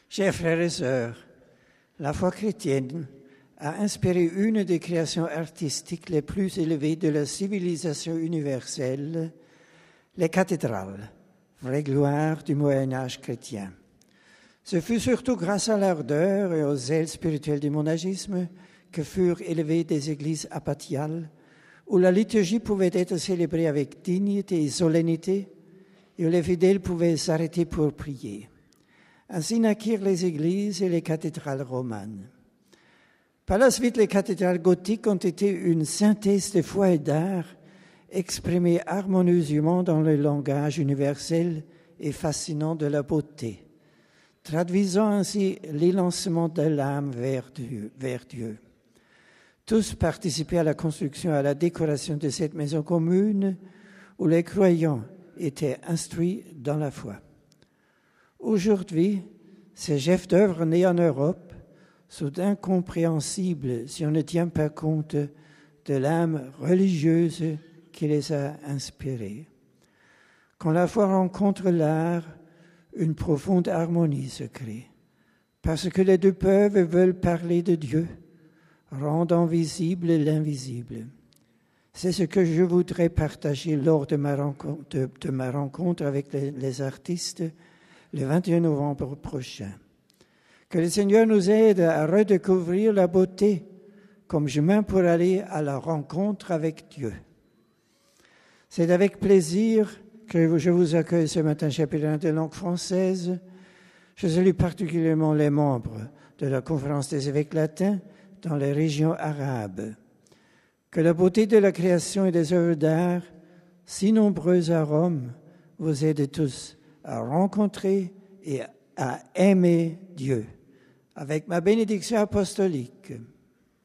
Chers frères et sœurs, la foi chrétienne a inspiré une des créations artistiques les plus élevées de la civilisation universelle, les cathédrales, vraie gloire du Moyen-Âge chrétien. Ce fut surtout grâce à l'ardeur et au zèle spirituel du monagisme que furent élevées des églises abbatiales, où la liturgie pouvait être célébrée avec dignité et solennité, et où les fidèles pouvaient s'arrêter pour prier. Ainsi naquirent les églises et les cathédrales romanes. Par la suite, les cathédrales gothiques ont été une synthèse de foi et d'art exprimée harmonieusement dans le langage universel et fascinant de la beauté, traduisant ainsi l'élancement de l'âme vers Dieu. Tous participaient à la construction et à la décoration de cette maison commune où les croyants étaient instruits dans la foi. Aujourd'hui, ces chefs-d'œuvre nés en Europe sont incompréhensibles si on ne tient pas compte de l'âme religieuse qui les a inspirés. Quand la foi rencontre l'art, une profonde harmonie se crée, parce que les deux peuvent et veulent parler de Dieu, rendant visible l'invisible. C'est ce que je voudrais partager lors de ma rencontre avec les artistes le 21 novembre prochain. Que le Seigneur nous aide à redécouvrir la beauté comme chemin pour aller à la rencontre avec Dieu. C'est avec plaisir que je vous accueille ce matin, chapelain de langue française. Je salue particulièrement les membres de la Conférence des évêques latins dans les régions arabes. Que la beauté de la création et des œuvres d'art, si nombreuses à Rome, vous aide tous à rencontrer et à aimer Dieu. Avec ma bénédiction apostolique.